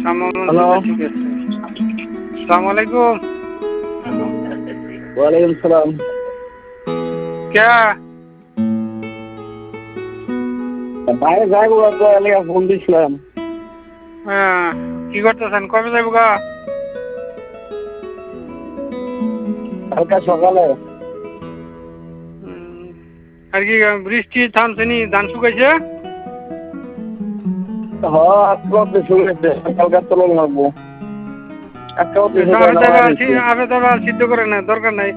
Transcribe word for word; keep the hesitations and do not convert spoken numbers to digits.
Hello সালাম আলাইকুম। ওয়ালাইকুম সালাম। কে বাইরে যাইবো তো এলাকা ফোন দিছিলাম। হ্যাঁ, কি করতেছেন? কবে যাইব গা? কালকে সকালে। উম, আর কি বৃষ্টি থামছেনি? ধান শুকাইছে? হ্যাঁ আজকে অব্দি শুনেছে কালকে তোলন লাগবো। আজকে অব্দি আপনি শুকায় না তবে মারা দিচ্ছি। আপনি তবে সিদ্ধ করেন না, দরকার নাই।